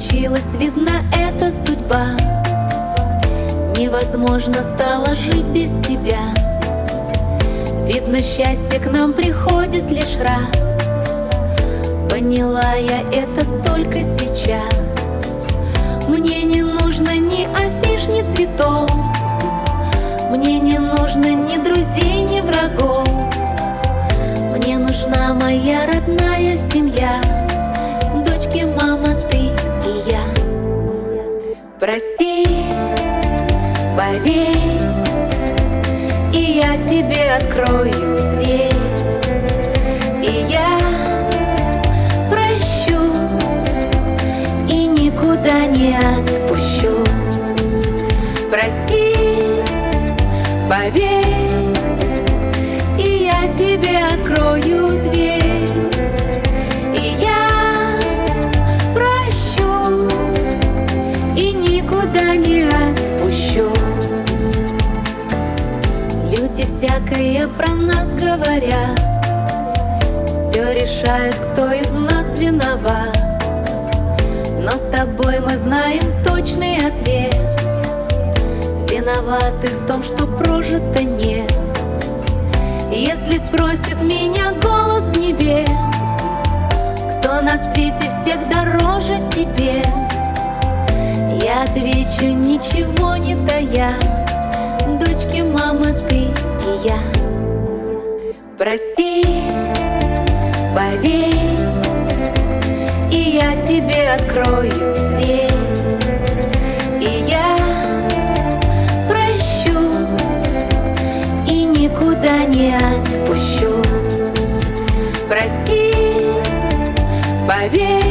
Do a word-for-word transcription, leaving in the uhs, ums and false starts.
случилось, видно, это судьба. Невозможно стало жить без тебя. Видно, счастье к нам приходит лишь раз. Поняла я это только сейчас. Мне не нужно ни афиш, ни цветов. Мне не нужно ни друзей, ни врагов. Мне нужна моя родная семья. Дочки, мама, ты и я. Прости, поверь, и я тебе открою дверь. И я прощу, и никуда не отпущу. Прости, поверь, и я тебе открою дверь. И я прощу, и никуда не отпущу. Люди всякое про нас говорят, все решают, кто из нас виноват. Но с тобой мы знаем точный ответ. Виноваты в том, что прожито нет. Если спросит меня голос небес, кто на свете всех дороже тебе, я отвечу, ничего не тая. Дочки, мама, ты и я. Прости, поверь, и я тебе открою дверь. И я прощу, и никуда не отпущу. Прости, поверь,